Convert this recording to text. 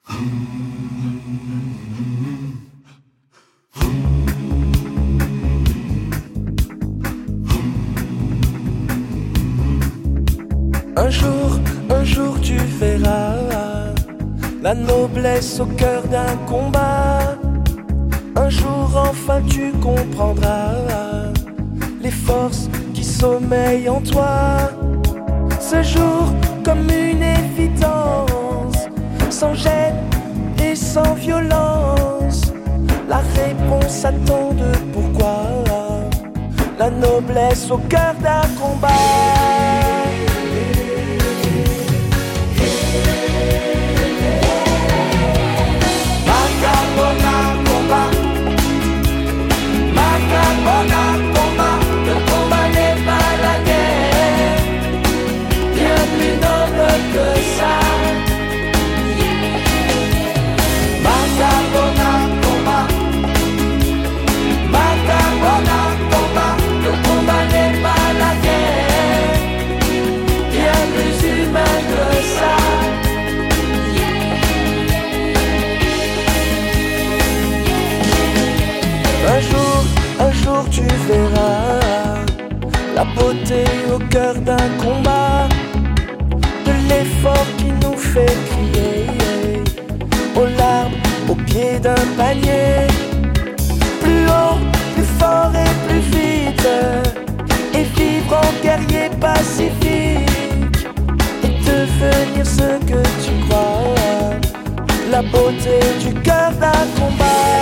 Un jour tu verras la noblesse au cœur d'un combat. Un jour enfin tu comprendras les forces qui sommeillent en toi. Ce jour comme une évidence, sans gêne et sans violence, la réponse à tant de pourquoi, la noblesse au cœur d'un combat. Le combat n'est pas la guerre, bien plus noble que ça. Macabona combat, le combat n'est pas la guerre, bien plus humain que ça. Un jour tu verras la beauté au cœur d'un combat, de l'effort qui nous fait crier, aux larmes au pied d'un panier. Plus haut, plus fort et plus vite, et vivre en guerrier pacifique, et devenir ce que tu crois, la beauté du cœur d'un combat.